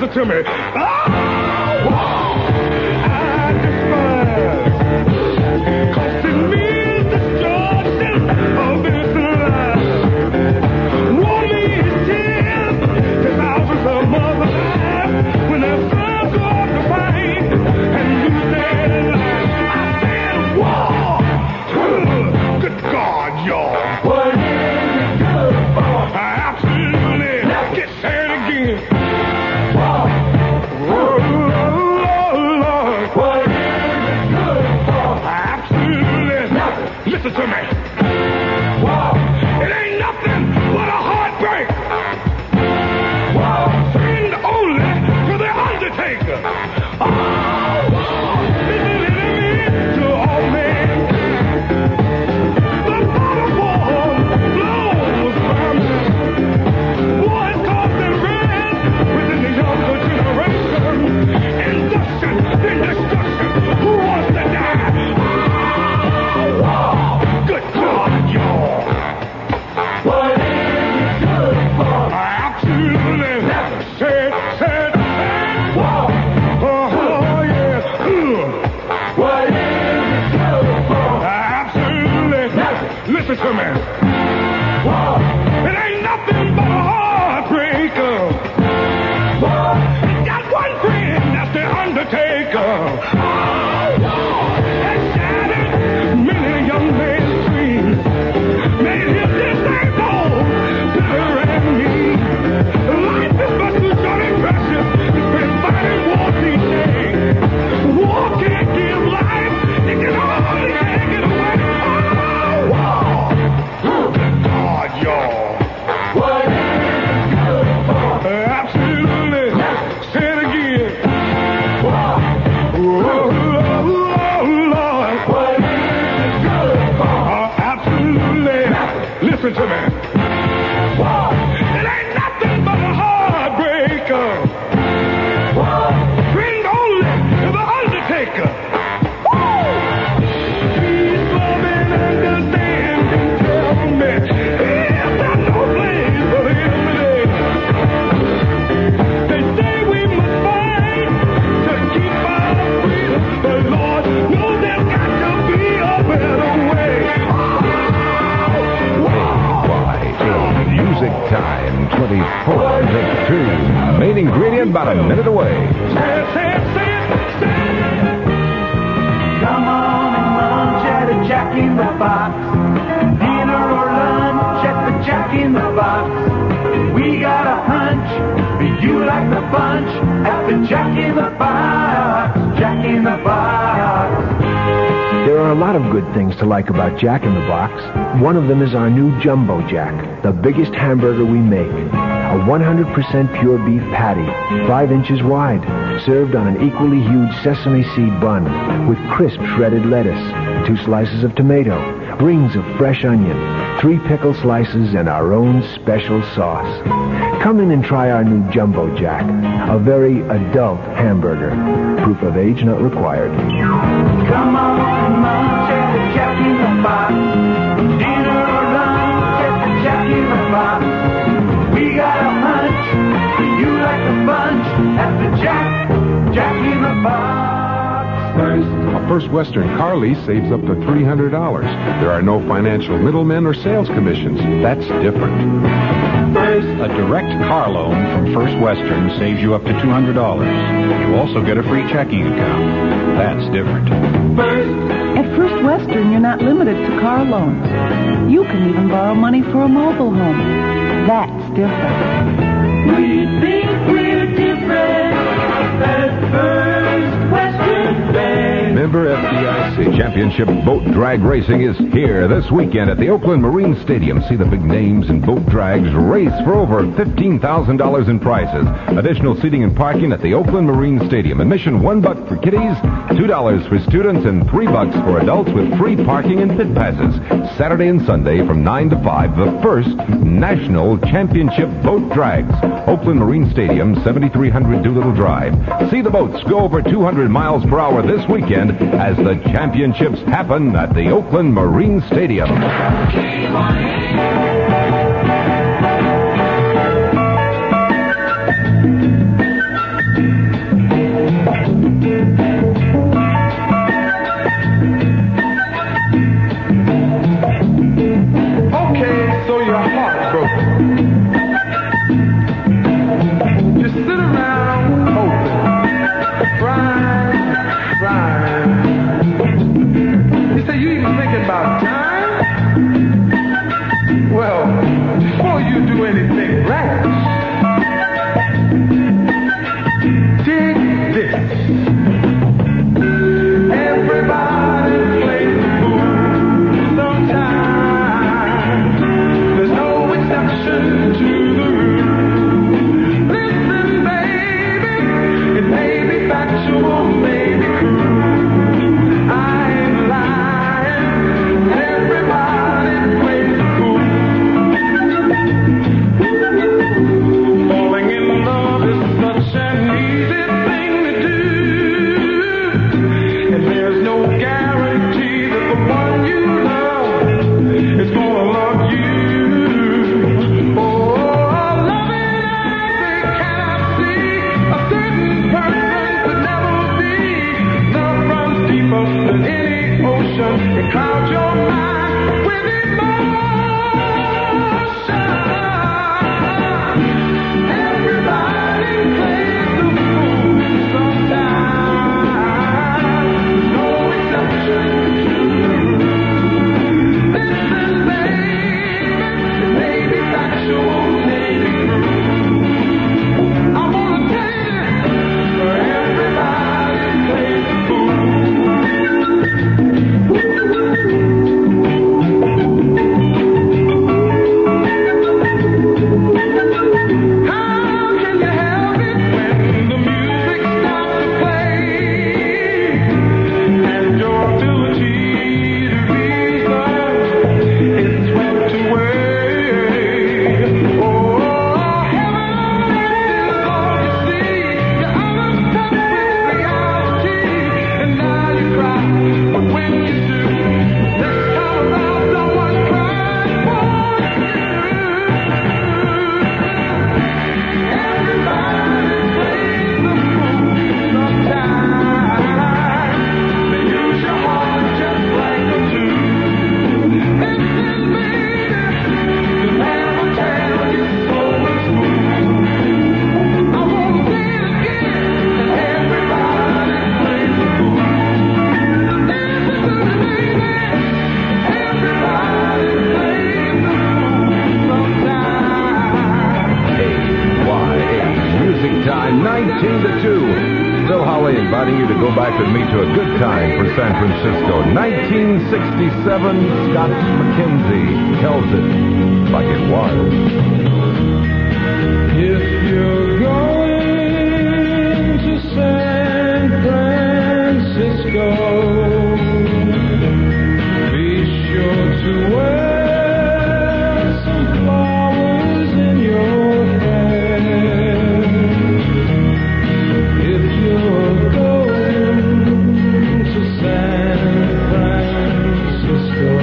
listen to me. I despise. Costing me destruction of this life. Won't these tears to thousands of mothers' lives when their sons go off to fight and lose their lives? I said, war! Good God, y'all. What is it good for? Absolutely. Get sad again. War. Oh, Lord. What is it good for? Absolutely. Nothing. Listen to me. War. It ain't nothing but a heartbreak. War. Friend only to the Undertaker. To all mankind. The bottom war blows from war is causing red within the younger generation. Induction, then destruction. Who wants to die? War. Good God, y'all. What is it good for? Absolutely. Said. War. Oh, yeah. What is it good for? Absolutely. Nothing. Listen to me. War. It ain't nothing but a heartbreaker. War. Got one friend, that's the Undertaker. That shattered many young men's dreams. Made him disabled, bitter and mean. Life is but too short and precious. It's been fighting wars each day. War can't give life. It can only take it away. Oh, war. Good God, y'all. What is it good for? Absolutely. Say it again. War. Oh, Lord. What is it good for? Absolutely. Listen to me. War. It ain't nothing but a heartbreaker. War. Friend only to the Undertaker. Woo! Peace, love, and understanding. Tell me, is there no place for him today? They say we must fight to keep our freedom. The Lord knows there's got to be a better way. Music time, 24 to 2. Main ingredient about a minute away. Say it. Come on and lunch at a Jack in the Box. Dinner or lunch at the Jack in the Box. We got a hunch, you like the punch at the Jack in the Box. Jack in the Box. There are a lot of good things to like about Jack in the Box. One of them is our new Jumbo Jack, the biggest hamburger we make. A 100% pure beef patty, 5 inches wide, served on an equally huge sesame seed bun with crisp shredded lettuce, 2 slices of tomato, rings of fresh onion, 3 pickle slices, and our own special sauce. Come in and try our new Jumbo Jack, a very adult hamburger. Proof of age not required. Come on and lunch at the Jack in the Box. Dinner or lunch at the Jack in the Box. We got a hunch, you like the bunch at the Jack in the Box. A First Western car lease saves up to $300. There are no financial middlemen or sales commissions. That's different. A direct car loan from First Western saves you up to $200. You also get a free checking account. That's different. At First Western, you're not limited to car loans. You can even borrow money for a mobile home. That's different. We think we're different at First Western Bank. Member FDIC. Championship Boat Drag Racing is here this weekend at the Oakland Marine Stadium. See the big names in boat drags race for over $15,000 in prizes. Additional seating and parking at the Oakland Marine Stadium. Admission $1 for kiddies, $2 for students, and $3 for adults with free parking and pit passes. Saturday and Sunday from 9 to 5, the first National Championship Boat Drags. Oakland Marine Stadium, 7300 Doolittle Drive. See the boats go over 200 miles per hour this weekend as the championships happen at the Oakland Marine Stadium. time. He said, you even thinking about time? Well, before you do anything rash, dig this. Everybody plays the fool sometimes. There's no exception to the rule. Listen, baby, it may be factual, maybe cruel. I ain't lying. Everybody plays the fool. Falling in love is such an easy thing to do, and there's no guarantee that the one you love is gonna love you. Oh, loving as they cannot see, a certain person could never be. Love runs deeper than any ocean. It clouds your mind with emotion. Everybody plays the fool sometimes. No exception to the rule. Listen, baby, it may be factual, maybe true. I wanna tell you, everybody plays the fool. How can you help it when the music stops to play and your ability to reason is swept away? Oh, heaven on earth is all you see. You're out of touch with reality, and now you cry. But when you do, next time around, someone cries for you. Everybody plays the fool sometimes. They use your heart just like a tool. Listen, baby, the man will tell you soul is smooth. I wanna say it again, everybody plays the fool. Listen to me, baby, everybody plays the fool sometimes. KYA Music Time, 19 to 2. Phil Holly inviting you to go back with me to a good time for San Francisco. 1967, Scott McKenzie tells it like it was. If you're going to San Francisco, be sure to wear some flowers in your hair. If you're going to San Francisco,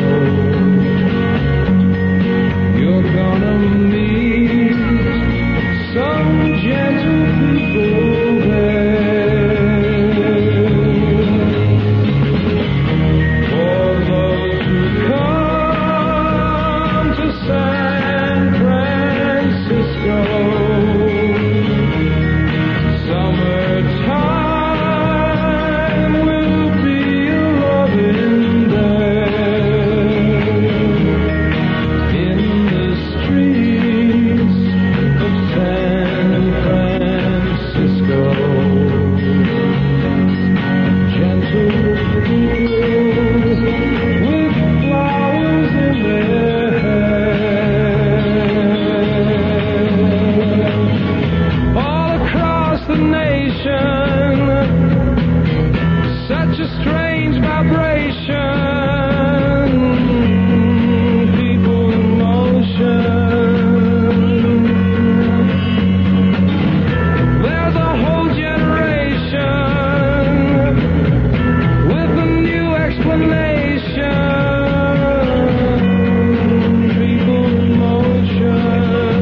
you're gonna meet some gentle people there. For those who come to San Francisco, summertime will be a loving day. In the streets of San Francisco, gentle people with flowers in their hair. All across the nation, such a strange vibration, people in motion. There's a whole generation with a new explanation. People in motion.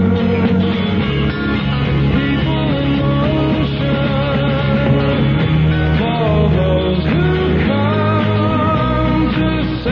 People in motion. For those who come to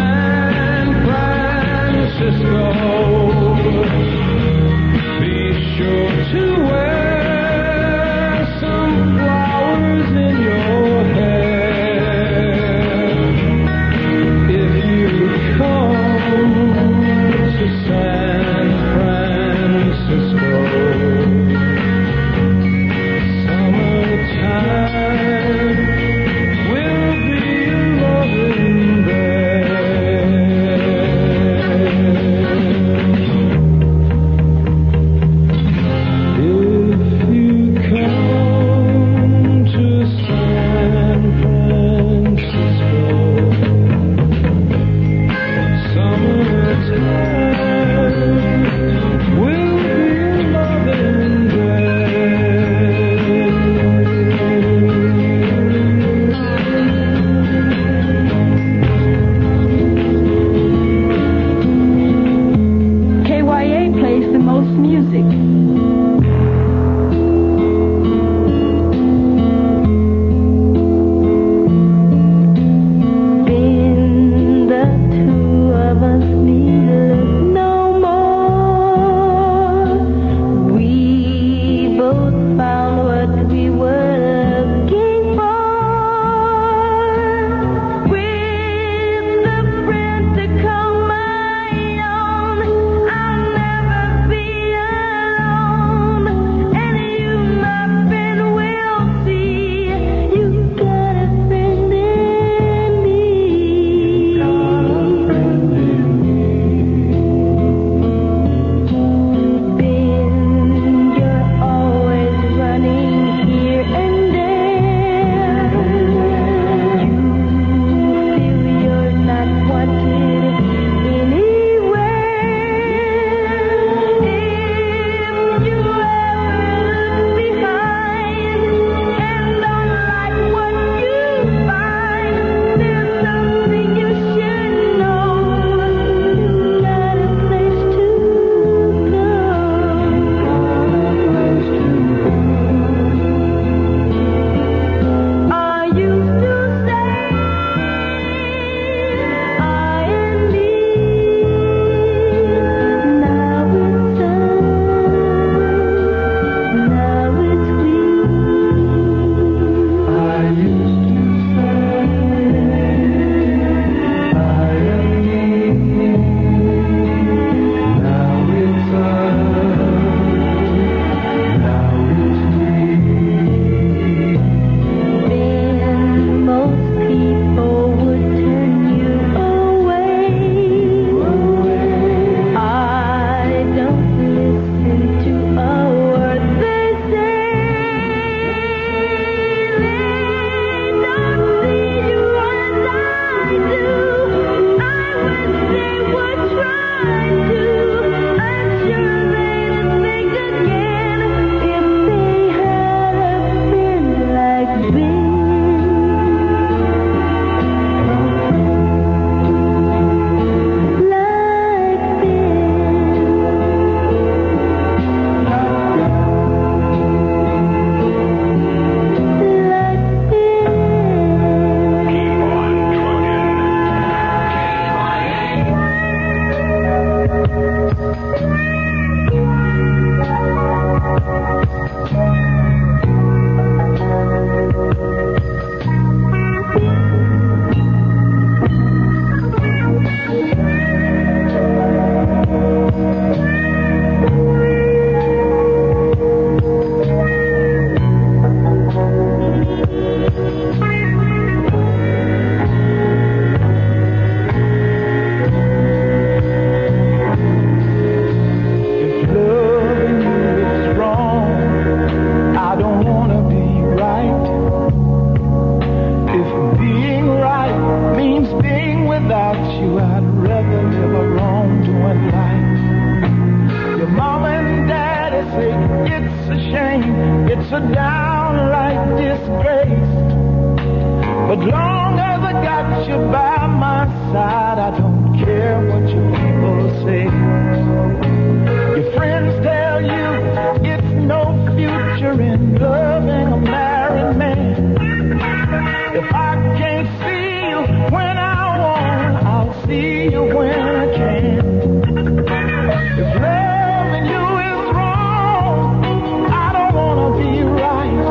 downright disgrace. But long as I got you by my side, I don't care what you people say. Your friends tell you it's no future in loving a married man. If I can't see you when I want, I'll see you when I can. If loving you is wrong, I don't want to be right.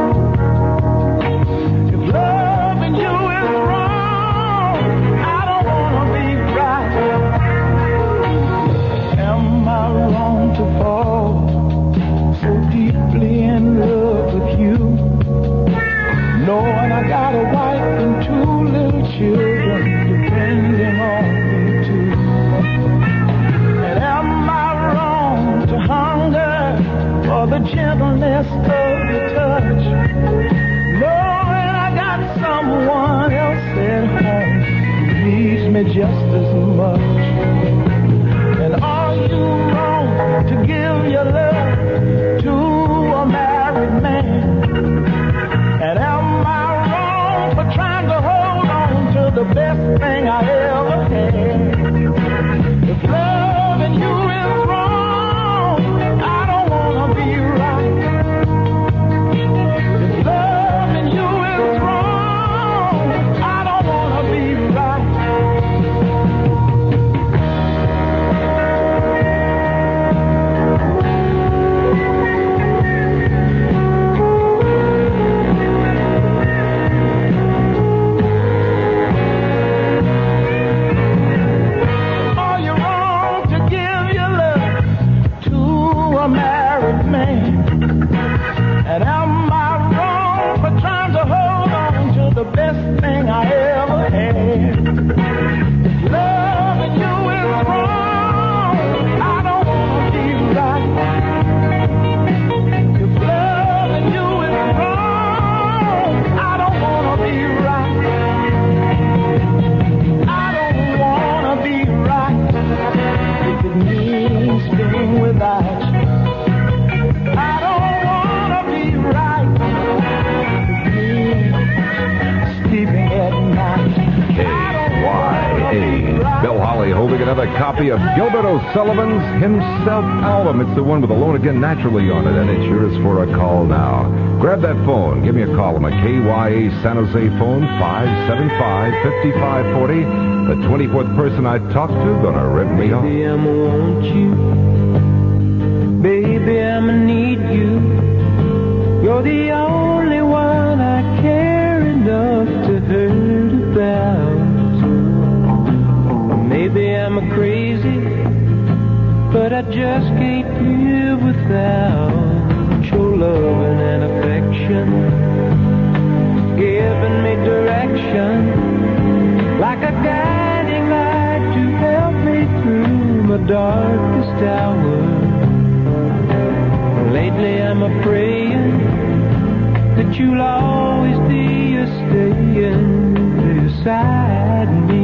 If loving you is wrong, I don't want to be right. Am I wrong to fall so deeply in love with you, knowing I got a wife and 2 little children depending on me too? And am I wrong to hunger for the gentleness of your touch, knowing I got someone else at home who needs me just as much? And are you wrong to give your love to a married man? And am I wrong for trying to hold on to the best thing I ever had? If loving you is wrong, I don't want to be right. If loving you is wrong, I don't want to be right. Are you wrong to give your love to a married man? And am I wrong for trying to hold on to the best thing I ever had? If loving you is wrong, I don't want to be right. If loving you is wrong, I don't want to be right. I don't want to be right. If it means being without you, I don't want to be right. If it means sleeping at night, I don't want to be right. Bill Holly holding another copy of Gilbert O'Sullivan's Himself album. It's the one with Alone Again Naturally on it, and it's yours for a call now. Grab that phone. Give me a call on my KYA San Jose phone, 575-5540. The 24th person I talk to gonna rip me off. Baby, I'ma want you. Baby, I'ma need you. You're the only one I care enough to hurt about. Maybe I'm a crazy, but I just can't live without your loving and affection, giving me direction, like a guiding light to help me through my darkest hour. Lately I'm a-praying that you'll always be a-staying beside me.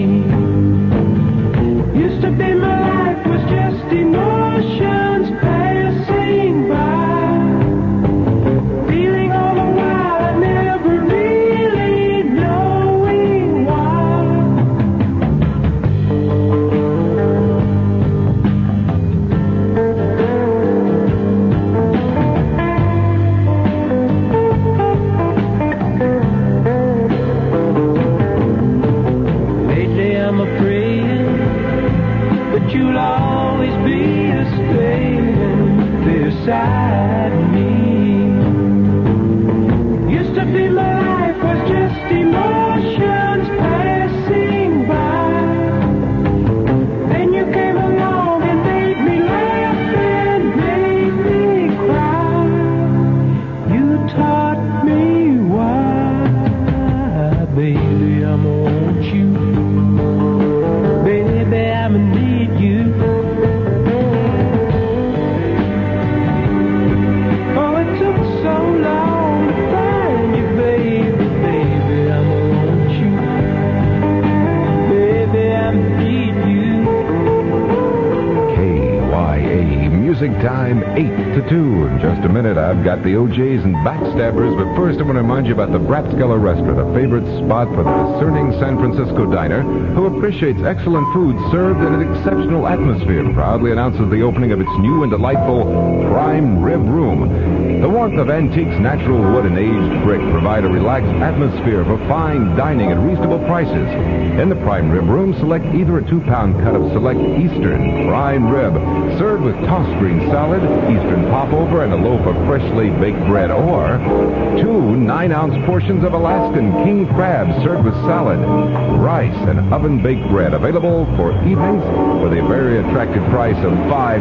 Used to be my life was just emotions passing by, feeling all the while, never really knowing why. Lately I'm a-praying that you'll always be a-staying beside me. Used to be my life was just emotions passing by. Then you came along and made me laugh and made me cry. You taught me why. Baby, I'ma want you. Baby, I'ma need you. time, 8 to 2. In just a minute, I've got the OJs and Backstabbers, but first I want to remind you about the Bratskeller Restaurant, a favorite spot for the discerning San Francisco diner who appreciates excellent food served in an exceptional atmosphere. Proudly announces the opening of its new and delightful Prime Rib Room. The warmth of antiques, natural wood, and aged brick provide a relaxed atmosphere for fine dining at reasonable prices. In the Prime Rib Room, select either a 2-pound cut of select Eastern prime rib, served with tossed green salad, Eastern popover, and a loaf of freshly baked bread, or 2 9-ounce portions of Alaskan king crab served with salad, rice, and oven-baked bread, available for evenings for the very attractive price of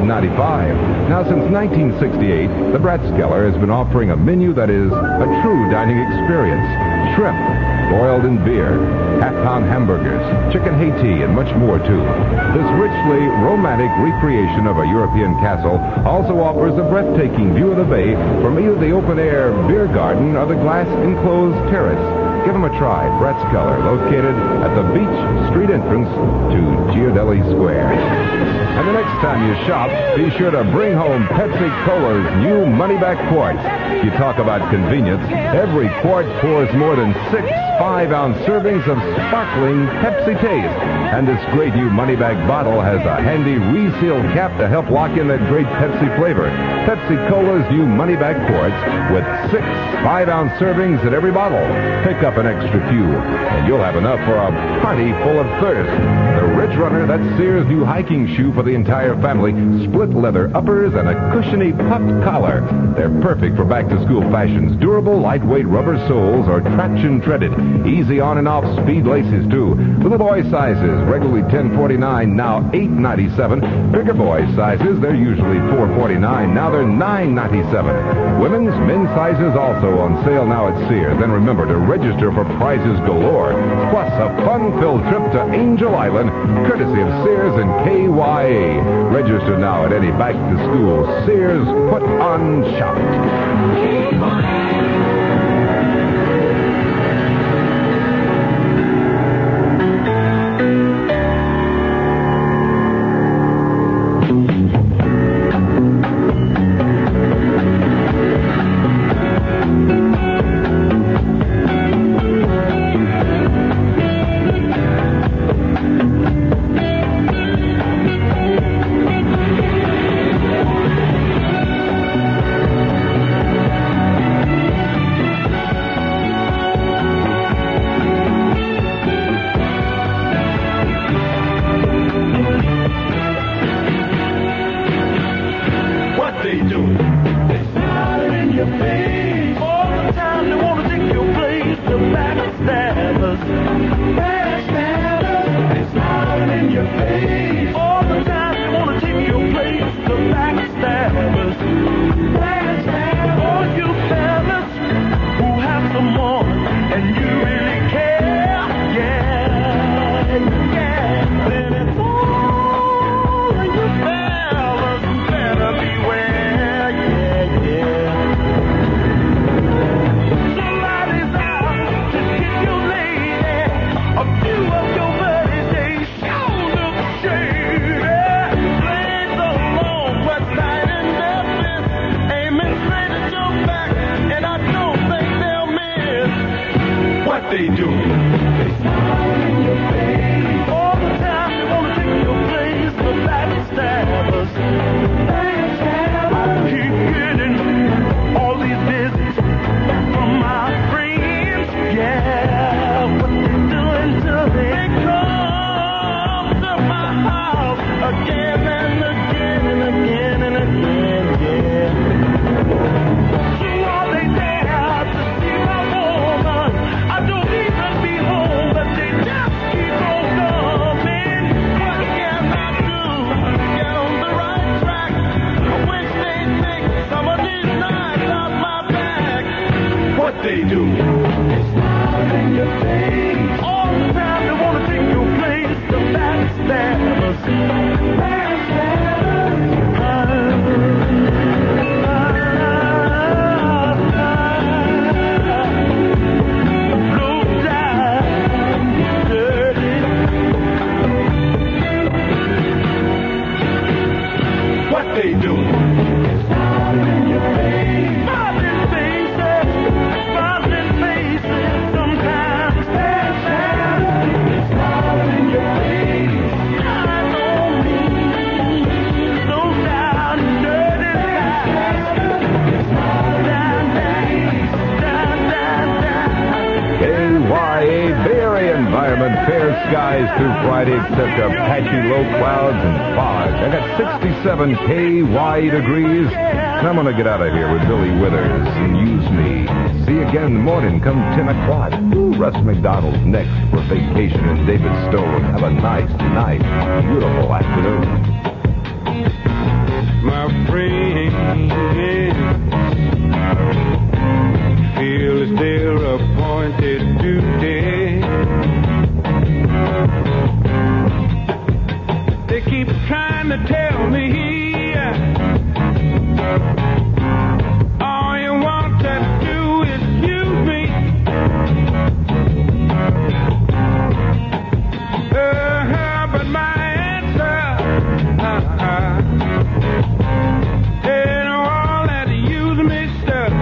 $5.95. Now, since 1968, the Bratskeller has been offering a menu that is a true dining experience. Shrimp, boiled in beer, half-pound hamburgers, chicken Haiti, and much more, too. This richly romantic recreation of a European castle also offers a breathtaking view of the bay from either the open-air beer garden or the glass-enclosed terrace. Give them a try. Bratskeller, located at the Beach Street entrance to Giardelli Square. And the next time you shop, be sure to bring home Pepsi Cola's new money-back quarts. You talk about convenience. Every quart pours more than 6 5-ounce servings of sparkling Pepsi taste. And this great new money-back bottle has a handy resealed cap to help lock in that great Pepsi flavor. Pepsi Cola's new money-back quarts with 6 5-ounce servings in every bottle. Pick up an extra few, and you'll have enough for a party full of thirst. The Ridge Runner, that's Sears' new hiking shoe for the entire family. Split leather uppers and a cushiony puffed collar. They're perfect for back-to-school fashions. Durable, lightweight rubber soles or traction treaded. Easy on and off speed laces, too. Little boy sizes, regularly $10.49, now $8.97. Bigger boy sizes, they're usually $4.49, now they're $9.97. Women's, men's sizes also on sale now at Sears. And remember to register for prizes galore, plus a fun-filled trip to Angel Island, courtesy of Sears and KYA. Register now at any back-to-school Sears put-on shop. fair skies through Friday except a patchy low clouds and fog. I got 67 KY degrees, and I'm going to get out of here with Billy Withers and Use Me. See you again in the morning come 10 o'clock. Russ McDonald's next for Vacation in David Stone. Have a nice, beautiful afternoon. My friend, feel it's their appointed duty. They keep trying to tell me all you want to do is use me. But my answer ain't all that use me stuff.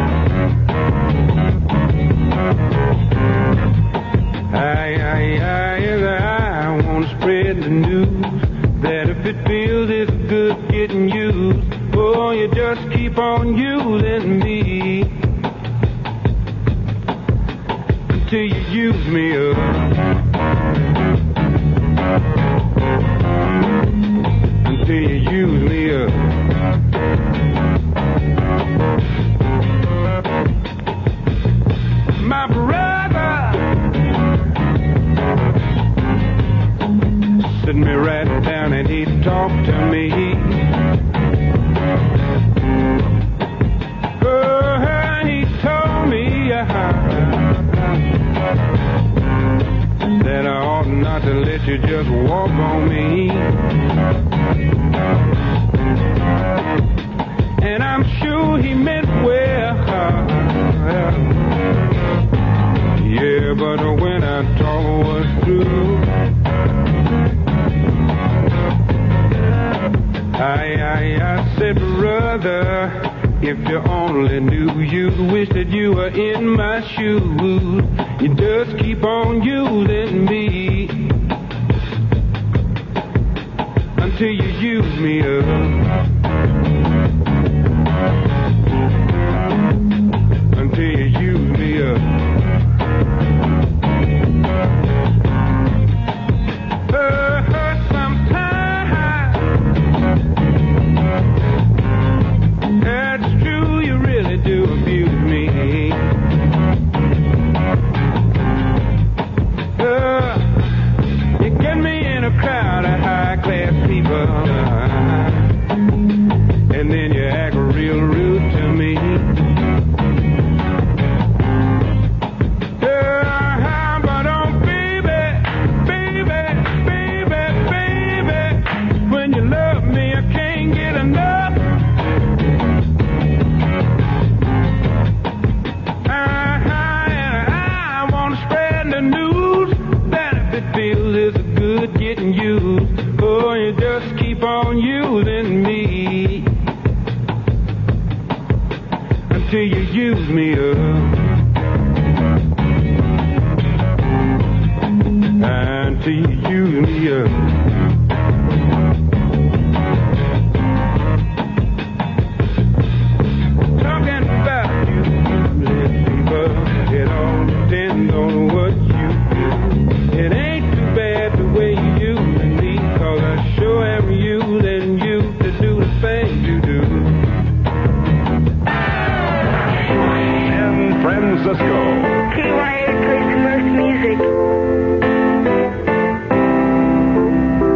I want to spread the news that if it feels it's good getting used, oh, you just keep on using me until you use me up. Until you use me up. My brother sit me right down and he talked to me. Oh, he told me that I ought not to let you just walk on me. And I'm sure he meant well. Yeah, but when I talk was through, I said, brother, if you only knew, you'd wish that you were in my shoes. You just keep on using me until you use me up. Until you use me up. And then you act real rude to me. But oh, baby, when you love me, I can't get enough. I want to spread the news that if it feels it's good getting used, oh, you just keep on using me until you use me up. Until you use me up. Talking about you, people, it all depends on what you do. It ain't too bad the way you using me, 'cause I sure am using you to do the things you do. San Francisco. KYA plays the most music.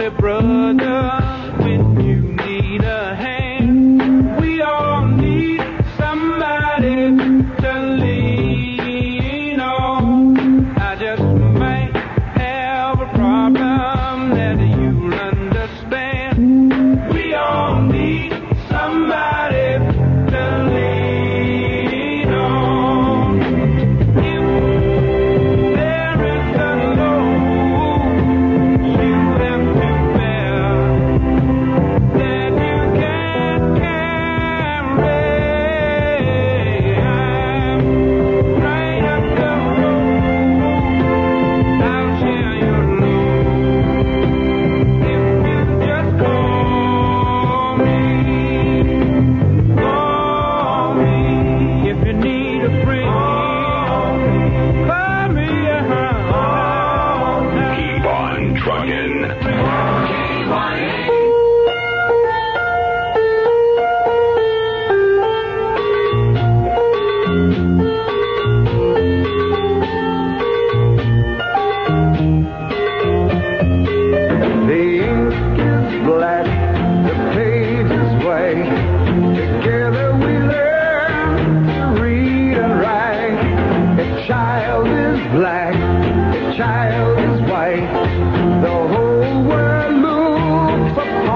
only brother when you need a hand. We all need somebody to lean on. I just might have a problem that you'll understand. We all need somebody to lean on. If there is a load you have to bear that you can't carry, I'm right up the road. I'll share your load if you just call me. Call me if you need a friend. Call me. Keep on trucking. The ink is black, the page is white. Together we learn to read and write. A child is black, a child is white. The whole world looks for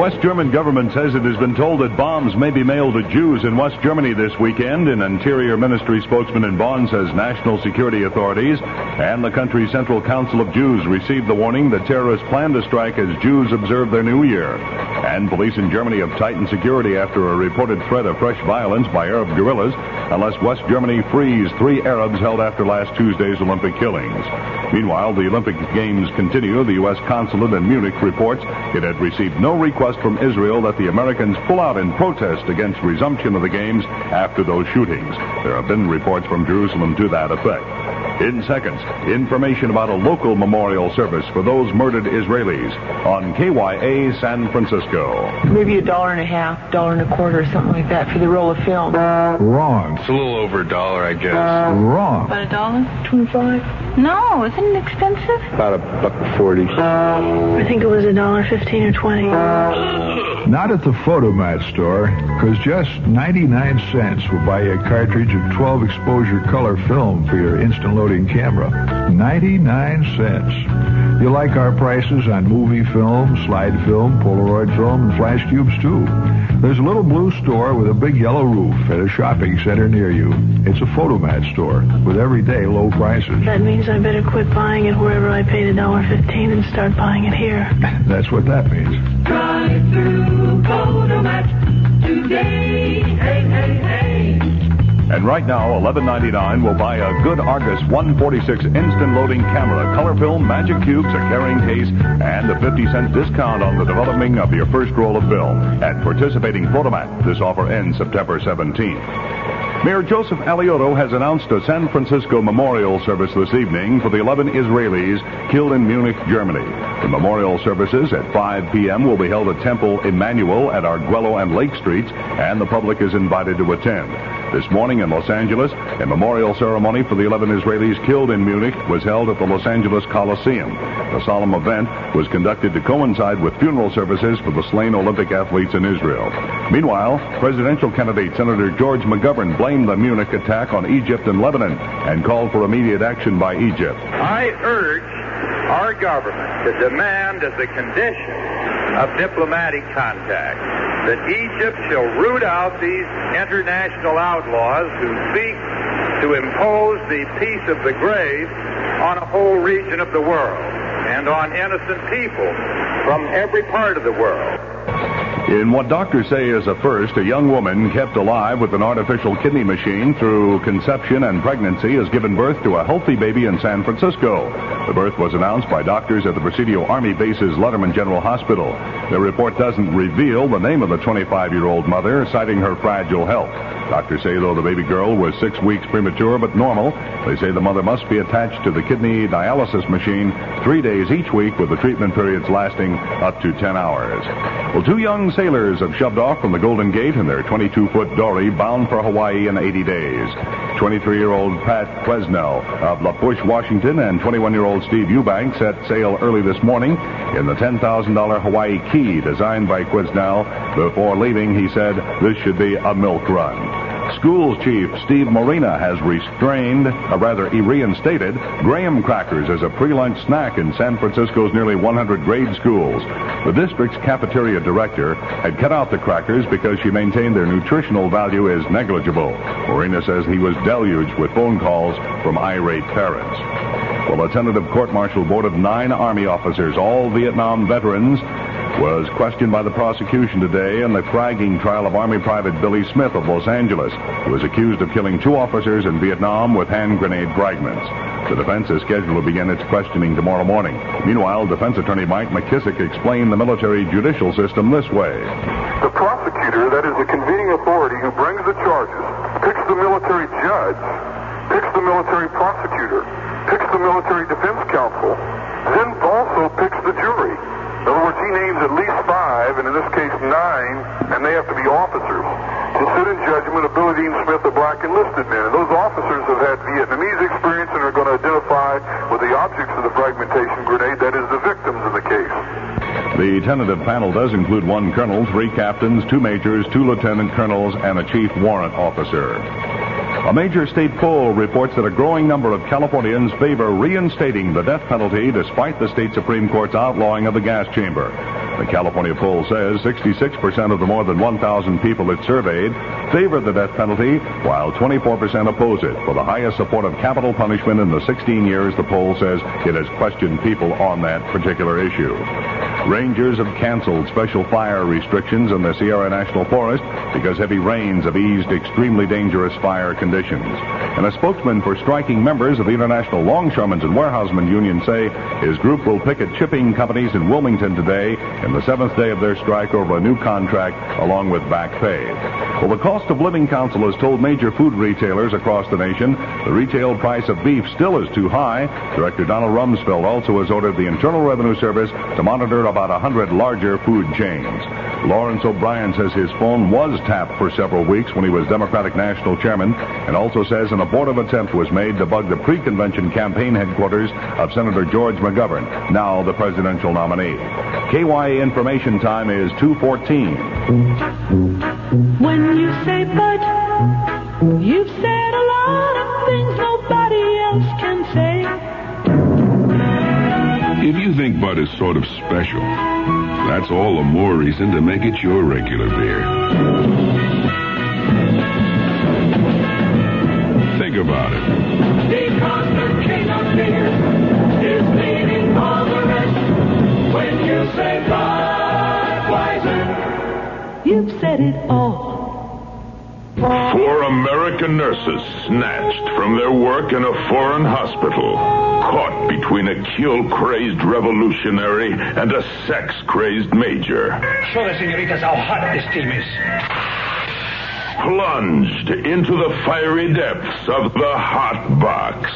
West German government says it has been told that bombs may be mailed to Jews in West Germany this weekend. An Interior Ministry spokesman in Bonn says national security authorities and the country's Central Council of Jews received the warning that terrorists plan to strike as Jews observe their new year. And police in Germany have tightened security after a reported threat of fresh violence by Arab guerrillas unless West Germany frees 3 Arabs held after last Tuesday's Olympic killings. Meanwhile, the Olympic Games continue. The U.S. consulate in Munich reports it had received no request from Israel that the Americans pull out in protest against resumption of the Games after those shootings. There have been reports from Jerusalem to that effect. In seconds, information about a local memorial service for those murdered Israelis on KYA San Francisco. Maybe $1.50, $1.25, something like that for the roll of film. Wrong. It's a little over $1, I guess. Wrong. About $1.25? No, isn't it expensive? About $1.40. I think it was $1.15 or $20. Not at the Photomat store, because just 99 cents will buy you a cartridge of 12 exposure color film for your instant loading camera. 99 cents. You like our prices on movie film, slide film, Polaroid film, and flash cubes too. There's a little blue store with a big yellow roof at a shopping center near you. It's a Photomat store with everyday low prices. That means I better quit buying it wherever I paid $1.15 and start buying it here. That's what that means. Drive through Photomat today. Hey, hey, hey. And right now, $11.99 will buy a good Argus 146 instant loading camera, color film, magic cubes, a carrying case, and a 50-cent discount on the developing of your first roll of film at participating Photomat. This offer ends September 17th. Mayor Joseph Alioto has announced a San Francisco memorial service this evening for the 11 Israelis killed in Munich, Germany. The memorial services at 5 p.m. will be held at Temple Emmanuel at Arguello and Lake Streets, and the public is invited to attend. This morning in Los Angeles, a memorial ceremony for the 11 Israelis killed in Munich was held at the Los Angeles Coliseum. The solemn event was conducted to coincide with funeral services for the slain Olympic athletes in Israel. Meanwhile, presidential candidate Senator George McGovern blamed the Munich attack on Egypt and Lebanon and called for immediate action by Egypt. I urge our government to demand as a condition of diplomatic contact that Egypt shall root out these international outlaws who seek to impose the peace of the grave on a whole region of the world and on innocent people from every part of the world. In what doctors say is a first, a young woman kept alive with an artificial kidney machine through conception and pregnancy has given birth to a healthy baby in San Francisco. The birth was announced by doctors at the Presidio Army Base's Letterman General Hospital. The report doesn't reveal the name of the 25-year-old mother, citing her fragile health. Doctors say, though the baby girl was 6 weeks premature but normal, they say the mother must be attached to the kidney dialysis machine 3 days each week, with the treatment periods lasting up to 10 hours. Well, 2 young sailors have shoved off from the Golden Gate in their 22-foot dory bound for Hawaii in 80 days. 23-year-old Pat Quesnell of La Push, Washington, and 21-year-old Steve Eubank set sail early this morning in the $10,000 Hawaii Key designed by Quesnell. Before leaving, he said this should be a milk run. Schools Chief Steve Marina has reinstated graham crackers as a pre-lunch snack in San Francisco's nearly 100 grade schools. The district's cafeteria director had cut out the crackers because she maintained their nutritional value is negligible. Marina says he was deluged with phone calls from irate parents. Well, a tentative court-martial board of 9 Army officers, all Vietnam veterans, was questioned by the prosecution today in the fragging trial of Army Private Billy Smith of Los Angeles, who was accused of killing 2 officers in Vietnam with hand grenade fragments. The defense is scheduled to begin its questioning tomorrow morning. Meanwhile, defense attorney Mike McKissick explained the military judicial system this way. The prosecutor, that is the convening authority who brings the charges, picks the military judge, picks the military prosecutor, picks the military defense counsel, then also picks the jury. In other words, he names at least 5, and in this case 9, and they have to be officers, to sit in judgment of Billy Dean Smith, the black enlisted man. And those officers have had Vietnamese experience and are going to identify with the objects of the fragmentation grenade, that is, the victims in the case. The tentative panel does include 1 colonel, 3 captains, 2 majors, 2 lieutenant colonels, and a chief warrant officer. A major state poll reports that a growing number of Californians favor reinstating the death penalty despite the state Supreme Court's outlawing of the gas chamber. The California poll says 66% of the more than 1,000 people it surveyed favor the death penalty, while 24% oppose it. For the highest support of capital punishment in the 16 years, the poll says it has questioned people on that particular issue. Rangers have canceled special fire restrictions in the Sierra National Forest because heavy rains have eased extremely dangerous fire conditions. And a spokesman for striking members of the International Longshoremen's and Warehousemen Union say his group will picket shipping companies in Wilmington today in the 7th day of their strike over a new contract along with back pay. Well, the Cost of Living Council has told major food retailers across the nation the retail price of beef still is too high. Director Donald Rumsfeld also has ordered the Internal Revenue Service to monitor about 100 larger food chains. Lawrence O'Brien says his phone was tapped for several weeks when he was Democratic National Chairman, and also says an abortive attempt was made to bug the pre-convention campaign headquarters of Senator George McGovern, now the presidential nominee. KYA information time is 2:14. When you say but, you've said a lot of things nobody else can say. If you think Bud is sort of special, that's all the more reason to make it your regular beer. Think about it. Because the king of beer is leading all the rest. When you say Budweiser, you've said it all. 4 American nurses snatched from their work in a foreign hospital, caught between a kill-crazed revolutionary and a sex-crazed major. Show the senoritas how hot this team is. Plunged into the fiery depths of the Hot Box.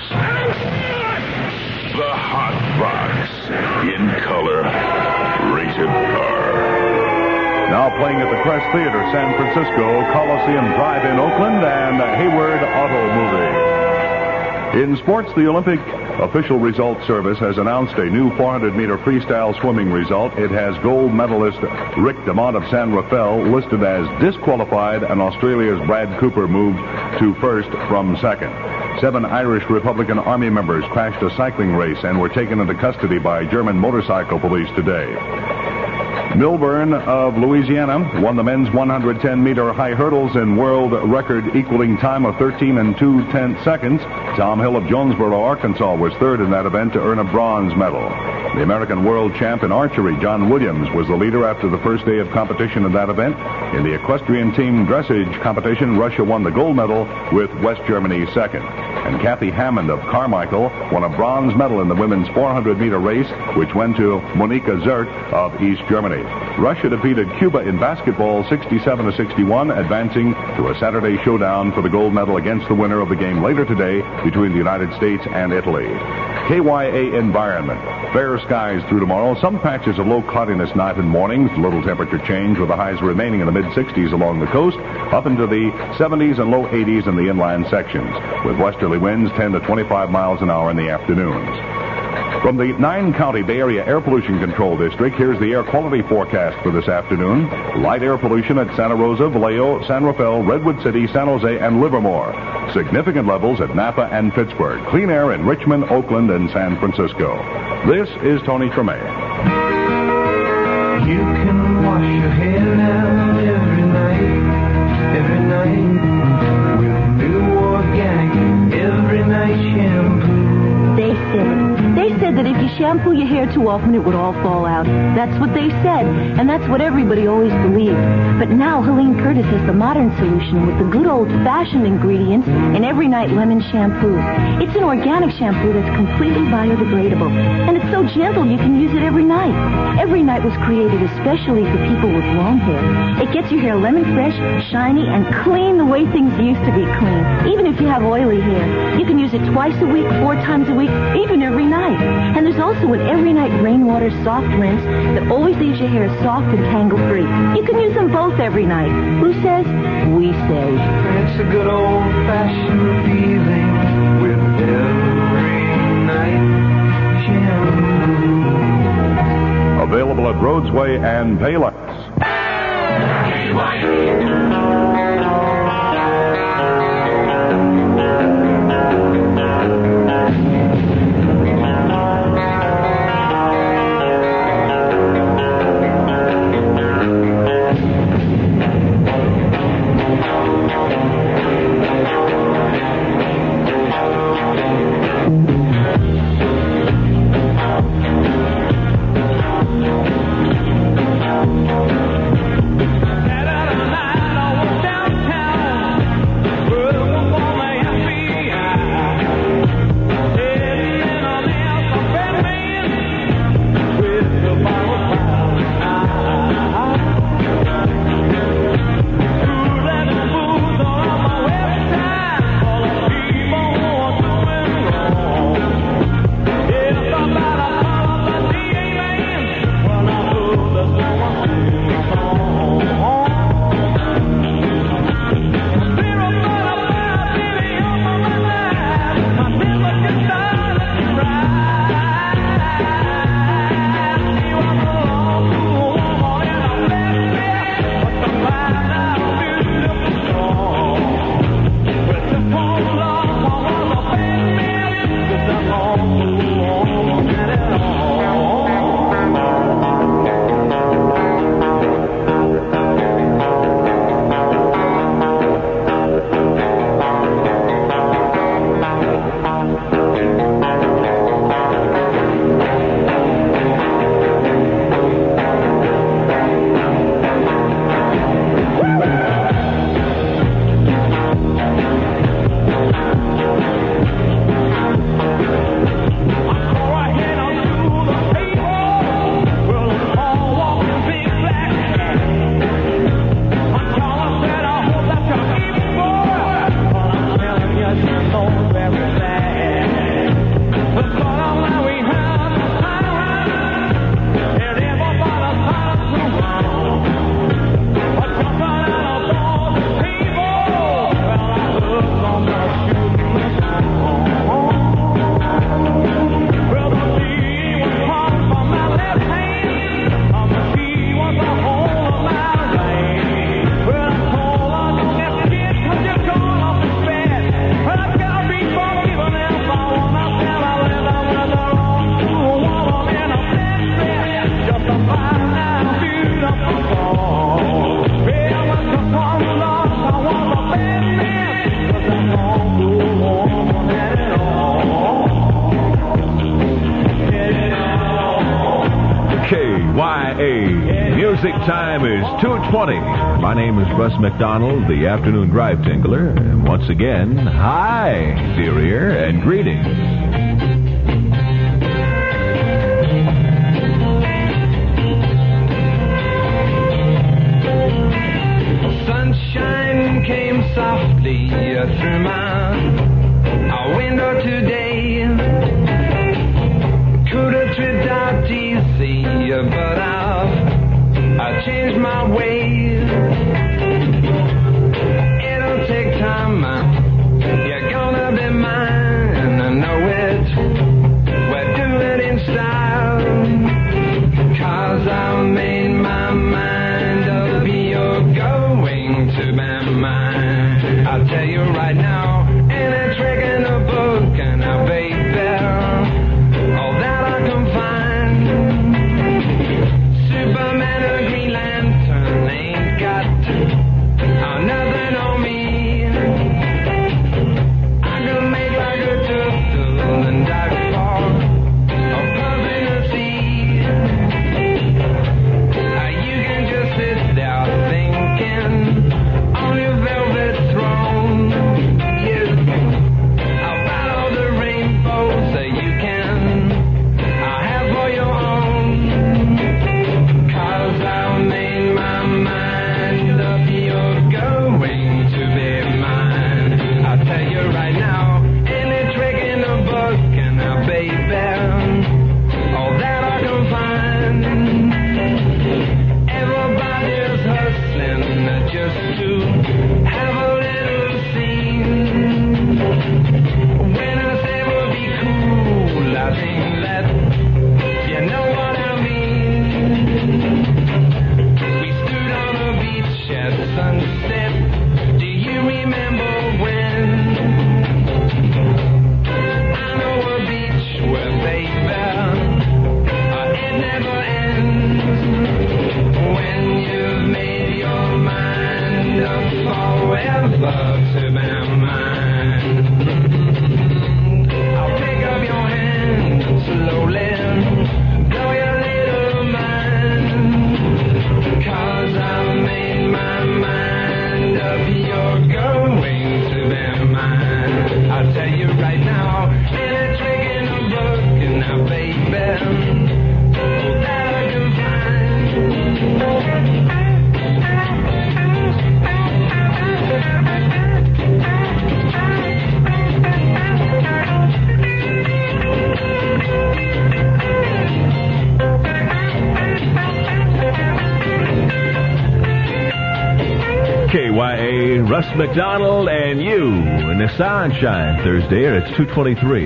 The Hot Box, in color, rated R. Now playing at the Crest Theater, San Francisco, Coliseum Drive-In, Oakland, and Hayward Auto Movie. In sports, the Olympic Official Results Service has announced a new 400-meter freestyle swimming result. It has gold medalist Rick DeMont of San Rafael listed as disqualified, and Australia's Brad Cooper moved to first from second. 7 Irish Republican Army members crashed a cycling race and were taken into custody by German motorcycle police today. Milburn of Louisiana won the men's 110-meter high hurdles in world record equaling time of 13 2/10 seconds. Tom Hill of Jonesboro, Arkansas, was third in that event to earn a bronze medal. The American world champ in archery, John Williams, was the leader after the first day of competition in that event. In the equestrian team dressage competition, Russia won the gold medal with West Germany second. And Kathy Hammond of Carmichael won a bronze medal in the women's 400-meter race, which went to Monika Zert of East Germany. Russia defeated Cuba in basketball 67-61, advancing to a Saturday showdown for the gold medal against the winner of the game later today between the United States and Italy. KYA environment. Fair skies through tomorrow. Some patches of low cloudiness night and mornings. Little temperature change with the highs remaining in the mid-60s along the coast, up into the 70s and low 80s in the inland sections, with westerly winds 10 to 25 miles an hour in the afternoons. From the 9-county Bay Area Air Pollution Control District, here's the air quality forecast for this afternoon. Light air pollution at Santa Rosa, Vallejo, San Rafael, Redwood City, San Jose, and Livermore. Significant levels at Napa and Pittsburgh. Clean air in Richmond, Oakland, and San Francisco. This is Tony Tremaine. you can wash your hair now every night with new organic every night shampoo. They said that if you shampoo your hair too often, it would all fall out. That's what they said, and that's what everybody always believed. But now Helene Curtis has the modern solution with the good old-fashioned ingredients in Every Night Lemon Shampoo. It's an organic shampoo that's completely biodegradable, and it's so gentle you can use it every night. Every Night was created especially for people with long hair. It gets your hair lemon fresh, shiny, and clean the way things used to be clean. Even if you have oily hair, you can use it twice a week, 4 times a week, even every night. And there's also an Every Night Rainwater Soft Rinse that always leaves your hair soft and tangle-free. You can use them both every night. Who says? We say. It's a good old-fashioned feeling with Every Night shampoo. Available at Roadsway and Payless. time is 2:20. My name is Russ McDonald, the afternoon drive tingler. And once again, hi, dear ear, and greetings. Sunshine came softly through my window today. Could have tripped out easy, but I changed my ways. It'll take time, you're gonna be mine, I know it. We'll do it in style, 'cause I made my mind up, you're going to be mine. I'll tell you right now, any trick in the book, and I baby, all that I can find. Superman or Green Lantern ain't got nothing on me. I can make like a turtle and dive for a puff in the sea. You can just sit there thinking on your velvet throne. Yeah, about all the rainbows that you can have for your own. 'Cause I made my mind up, you're going to be mine. I'll tell you right now, any trick in the book, and baby, all that I can find. Everybody's hustling just to have a little scene. When I say we'll be cool, I think that you know what I mean. We stood on the beach at sunset. Do you remember when? I know a beach where, baby, it never ends. When you've made your mind up forever to be mine, I'll pick up your hand slowly, blow your little mind. 'Cause I made my mind up, you're going to be mine. I'll tell you right now, any trick in the book, and now baby, all that I can find. KYA, Russ McDonald, and you in the Sunshine Thursday, and it's 2:23.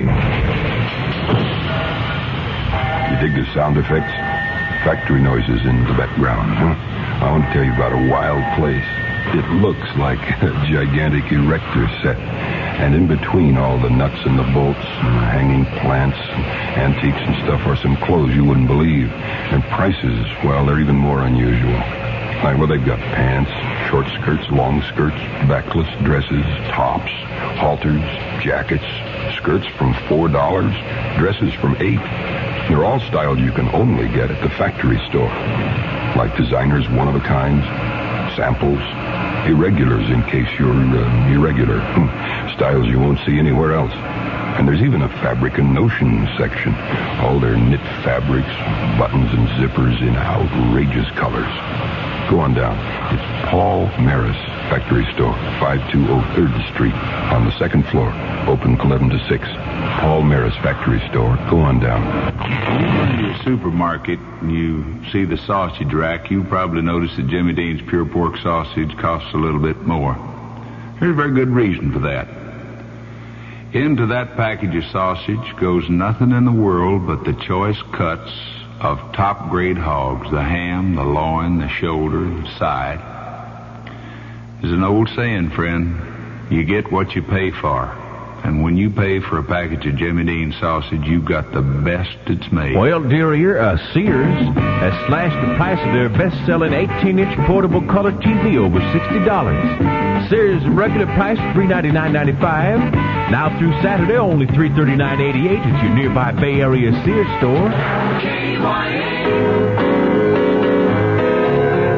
You dig the sound effects? Factory noises in the background, huh? I want to tell you about a wild place. It looks like a gigantic erector set. And in between all the nuts and the bolts and the hanging plants, antiques and stuff are some clothes you wouldn't believe. And prices, well, they're even more unusual. Like, well, they've got pants, short skirts, long skirts, backless dresses, tops, halters, jackets, skirts from $4, dresses from $8. They're all styles you can only get at the factory store. Like designers, one-of-a-kinds, samples, irregulars in case you're irregular. Styles you won't see anywhere else. And there's even a fabric and notion section. All their knit fabrics, buttons and zippers in outrageous colors. Go on down. It's Paul Maris Factory Store, 520 3rd Street, on the second floor. Open 11 to 6. Paul Maris Factory Store. Go on down. When you go into your supermarket and you see the sausage rack, you probably notice that Jimmy Dean's pure pork sausage costs a little bit more. There's a very good reason for that. Into that package of sausage goes nothing in the world but the choice cuts of top-grade hogs, the ham, the loin, the shoulder, the side. There's an old saying, friend, you get what you pay for. And when you pay for a package of Jimmy Dean sausage, you've got the best it's made. Well, dear ear, Sears has slashed the price of their best-selling 18-inch portable color TV over $60. Sears regular price $399.95. Now through Saturday, only $339.88 at your nearby Bay Area Sears store.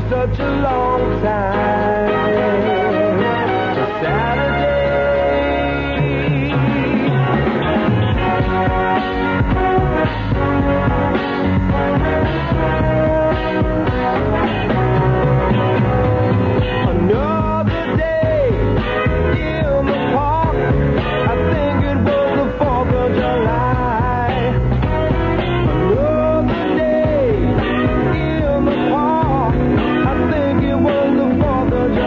such a long time. Saturday. Another day in the park. I think it was the 4th of July. Another day in the park. I think it was the 4th of July.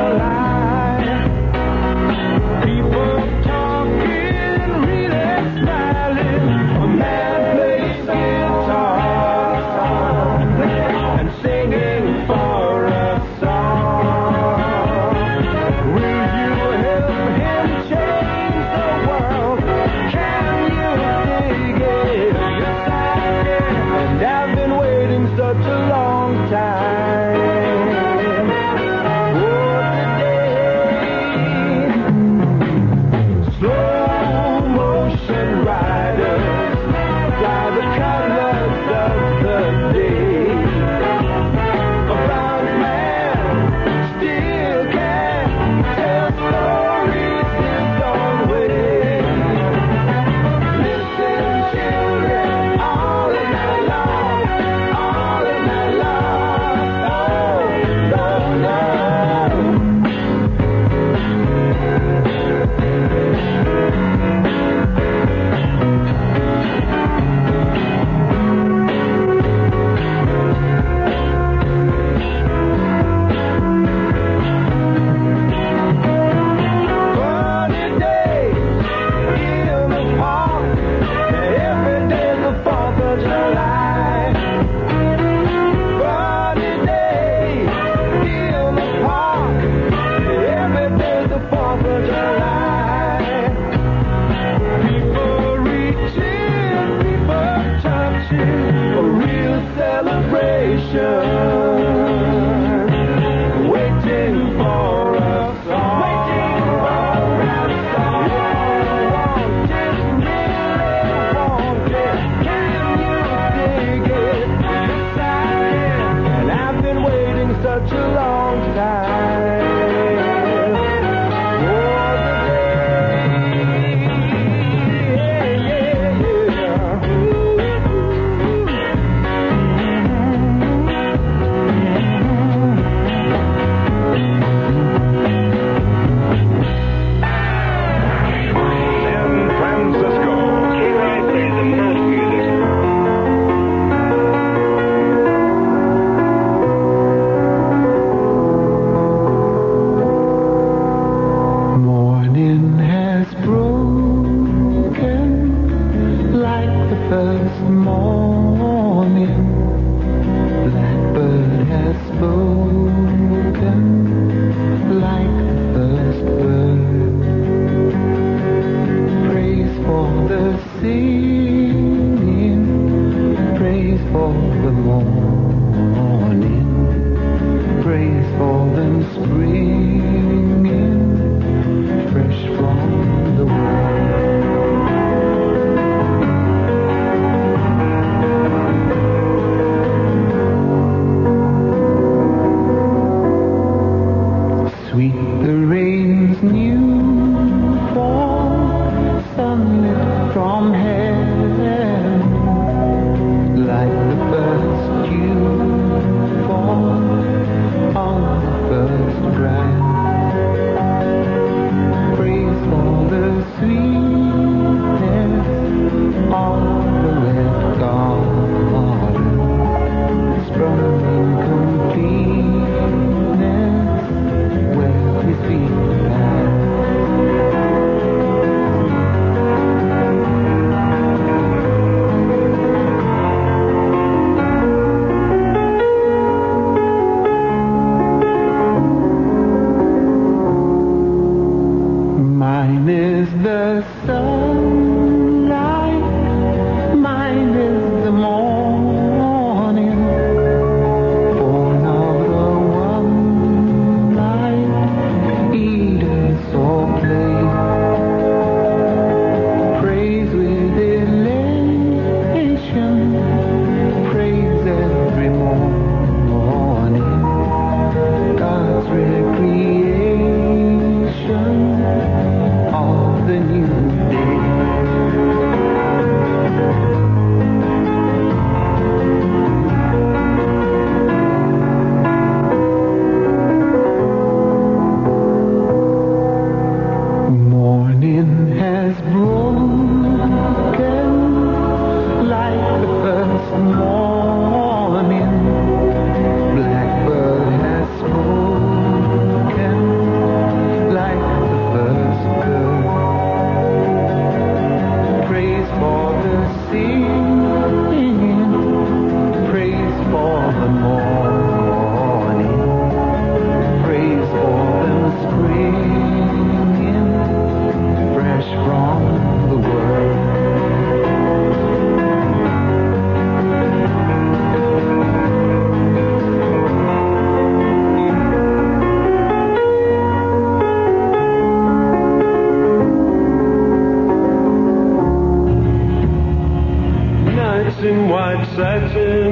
passing,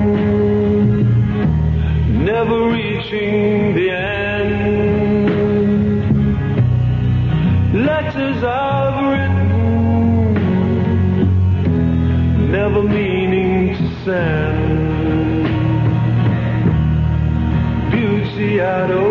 never reaching the end. Letters I've written, never meaning to send. Beauty I'd